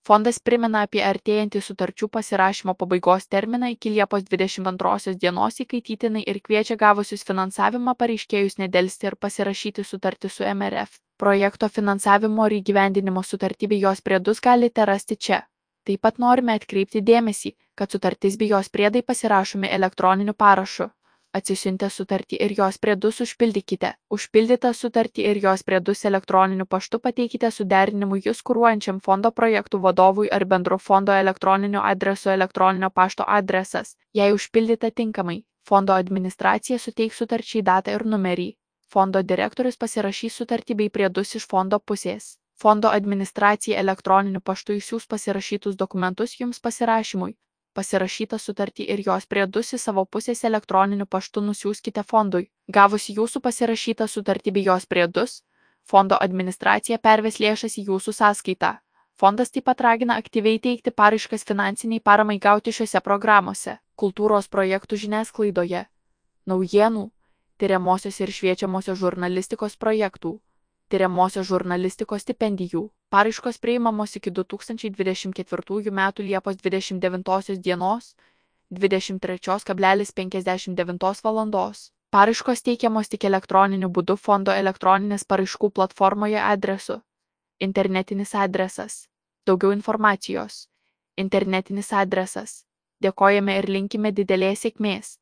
Fondas primena apie artėjantį sutarčių pasirašymo pabaigos terminą iki Liepos 22 dienos įkaitytinai ir kviečia gavusius finansavimą pareiškėjus nedelsti ir pasirašyti sutartį su MRF. Projekto finansavimo ir įgyvendinimo sutartį bei jos priedus galite rasti čia. Taip pat norime atkreipti dėmesį, kad sutartis bei jos priedai pasirašomi elektroniniu parašu. Atsisiuntę sutartį ir jos priedus užpildykite. Užpildytą sutartį ir jos priedus elektroniniu paštu pateikite suderinimui jus kuruojančiam fondo projektų vadovui ar bendro fondo elektroniniu adresu elektroninio pašto adresas. Jei užpildyta tinkamai, fondo administracija suteiks sutarčiai datą ir numerį. Fondo direktorius pasirašys sutartį bei priedus iš fondo pusės. Fondo administracija elektroniniu paštu išsiųs pasirašytus dokumentus jums pasirašymui. Pasirašytą sutartį ir jos priedus į savo pusės elektroniniu paštu nusiųskite fondui. Gavusi jūsų pasirašytą sutartį bei jos priedus, fondo administracija perves lėšas į jūsų sąskaitą. Fondas taip pat ragina aktyviai teikti paraiškas finansiniai paramai gauti šiuose programuose. Kultūros projektų žiniasklaidoje. Naujienų, tyriamosios ir šviečiamosios žurnalistikos projektų. Tyriamosios žurnalistikos stipendijų. Paraiškos priimamos iki 2024 m. Liepos 29 dienos 23:59 val. Paraiškos teikiamos tik elektroniniu būdu fondo elektroninės paraiškų platformoje adresu. Internetinis adresas. Daugiau informacijos. Internetinis adresas. Dėkojame ir linkime didelės sėkmės.